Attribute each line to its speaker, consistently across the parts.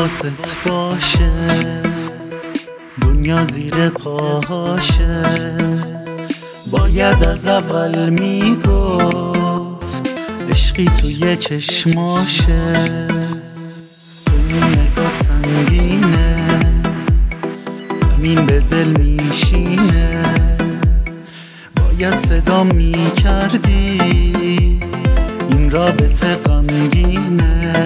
Speaker 1: حواست باشه، دنیا زیر پاهاشه. باید از اول میگفت عشقی توی چشماشه. اون نگات سنگینه، همین به دل میشینه. باید صدا میکردی، این رابطه غمگینه.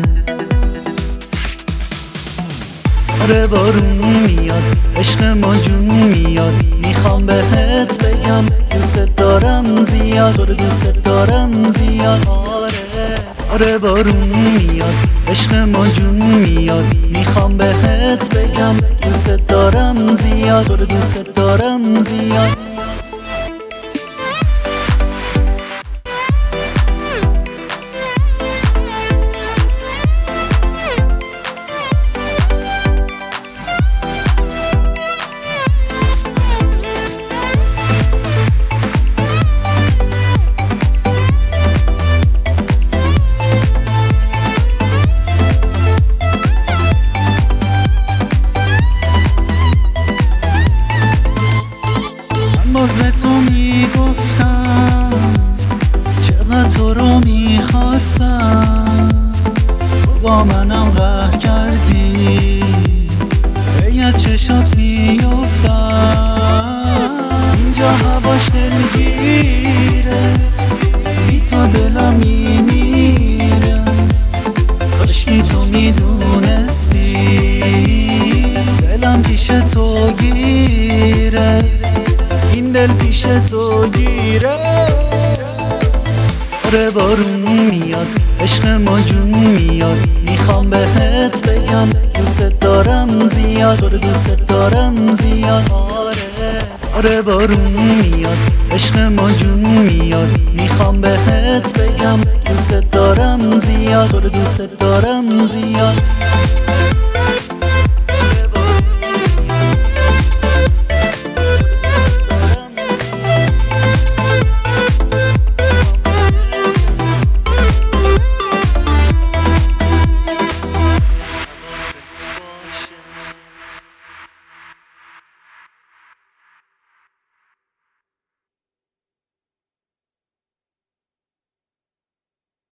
Speaker 1: آره بارون میاد، عشق ما جون میاد. میخوام بهت بگم دوست دارم زیاد، تو رو دوست دارم زیاد. آره بارون میاد، عشق ما جون میاد. میخوام بهت بگم دوست دارم زیاد، تو رو دوست دارم زیاد. باز به تو میگفتم چقدر تو رو میخواستم. تو با منم قهر کردی، ای از چشات میافتم. اینجا هواش دلگیره، بی تو دلم میمیره. کاشکی تو میدونستی دلم پیش تو گیره، این دل پیش تو گیره. آره بارون میاد، عشق ما جون میاد. میخوام بهت بگم دوست دارم زیاد، تو رو دوست دارم زیاد. آره بارون میاد، عشق ما جون میاد. میخوام بهت بگم دوست دارم زیاد، تو رو دوست دارم زیاد.